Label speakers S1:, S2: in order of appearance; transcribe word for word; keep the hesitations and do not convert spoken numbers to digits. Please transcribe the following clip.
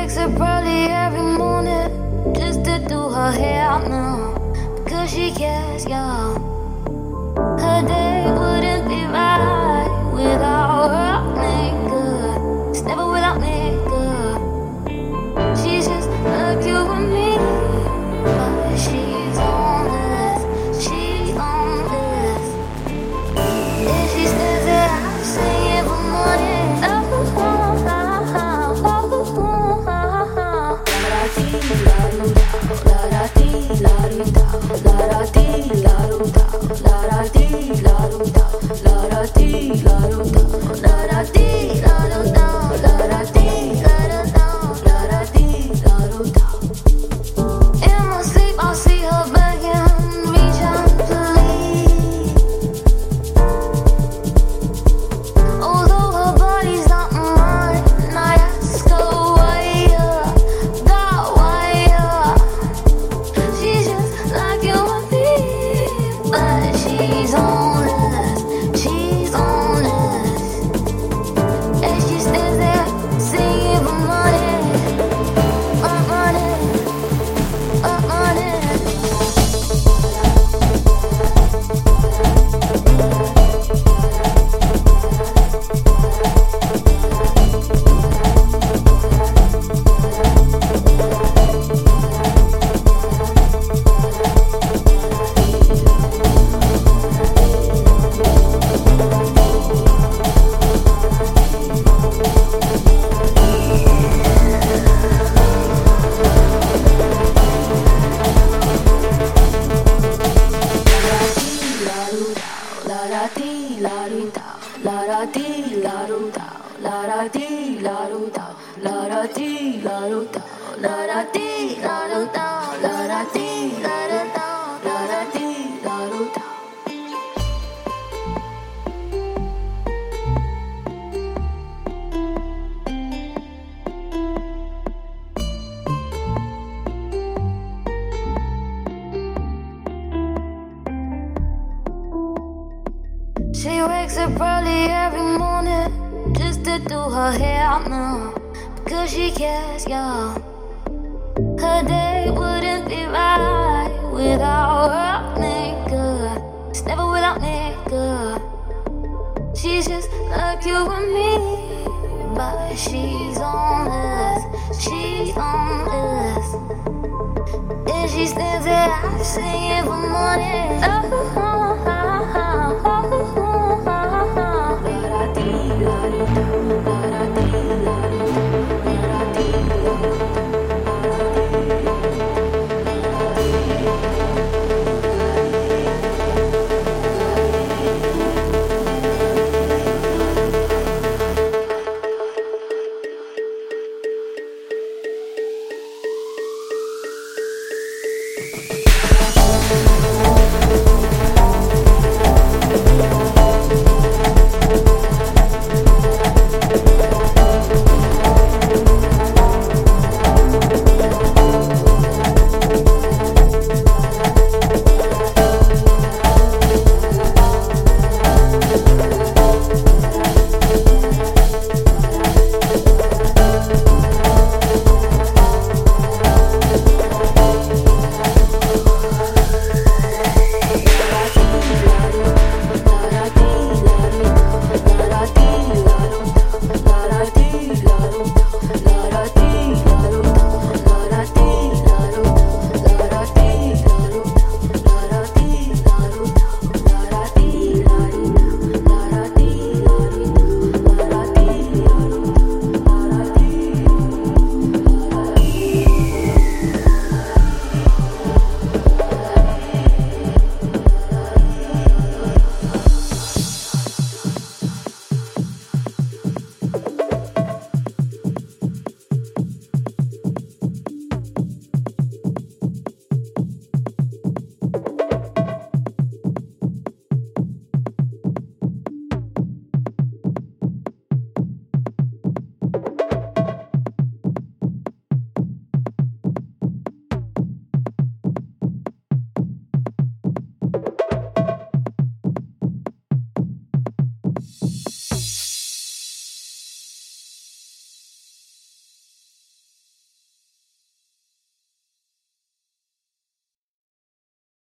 S1: wakes up early every morning just to do her hair now because she gets young. Her day wouldn't be right without her makeup. It's never without makeup. She's just like you and me, but she's on this. She's on this. And she stands there out saying for morning. Oh, oh, oh, oh, oh, oh, oh. La da dee, la do da, la da dee, la do da, la da dee, la do da, la da dee, la do da, la da dee, la do da, la da dee, la do da, la da dee, la do da. In my sleep, I see her begging, reach and plead. Although her body's not mine, I ask her why, God, why? She's just like you and me, but she's honest, she's honest. And she stands there singing for money, uh, money, uh, money. La da dee, la do da, la da dee, la do da, la da dee, la do da, la da dee, la do da, la da dee, la do da, la da dee, la do da, la da dee, la do da. She wakes up early every morning just to do her hair now because she gets young. Her day wouldn't be right without her makeup. It's never without makeup. She's just like you and me, but she's on this. She's on this. And she stands there singing for money. Oh,